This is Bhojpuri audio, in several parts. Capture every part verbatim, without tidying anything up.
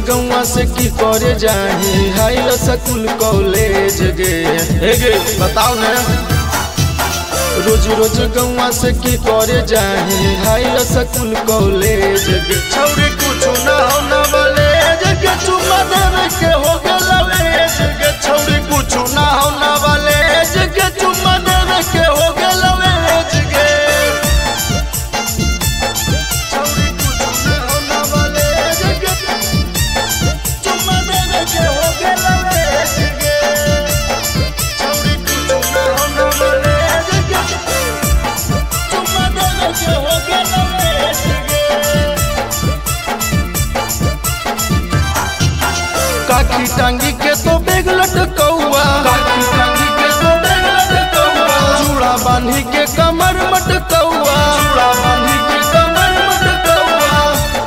गौवा से की करे जाही हाई स्कूल कॉलेज गे हे गे बताओ ने रोज रोज गौवा से की करे जाही हाई स्कूल कॉलेज गे छौरी कुछ ना हो ना वाले गे चुम्मा देवे के हो गेलवे गे छौरी कुछ ना हो ना वाले गे चुम्मा देवे के हो गेलवे गे काकी टांगी के तो बेग लटकौआ काकी टांगी के तो बेग लटकौआ चूड़ा बांधी के कमर मटकौआ चूड़ा बांधी के कमर मटकौआ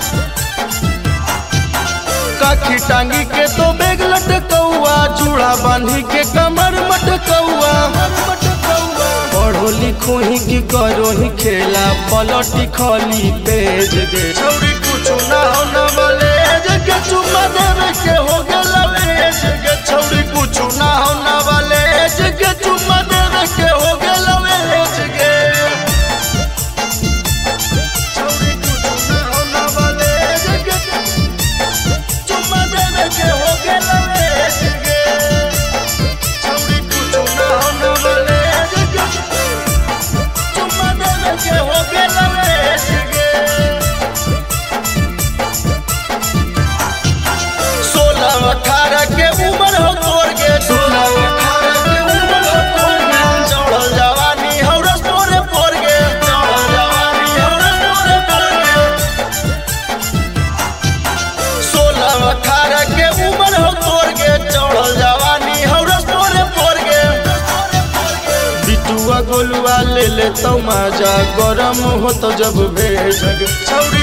काकी टांगी के तो बेग लटकौआ चूड़ा बांधी के कमर मटकौआ पढ़ो लिखो ही की करो ही खेला पलटी खली पेज गे छौरी कुछ ना हो ना वाले गे चुम्मा देवे के हो गेलवे गे छौरी कुछ ना हो ना वाले गे चुम्मा देवे के हो गेलवे गे छौरी कुछ ना हो ना वाले गे चुम्मा देवे के हो गेलवे गे छौरी कुछ ना हो ना वाले गे चुम्मा देवे के हो गेलवे गे अठारह के उम्र हो तोड़ के सोलह अठारह के उम्र हो तोड़ के चढ़ल जवानी हौरस तोरे फोड़ के चढ़ल जवानी हौरस तोरे फोड़ के सोलह अठारह के उम्र हो तोड़ के चढ़ल जवानी हौरस तोरे फोड़ के बिटुआ गोलुआ ले ले तो मजा गरम हो तो जब भेज छौरी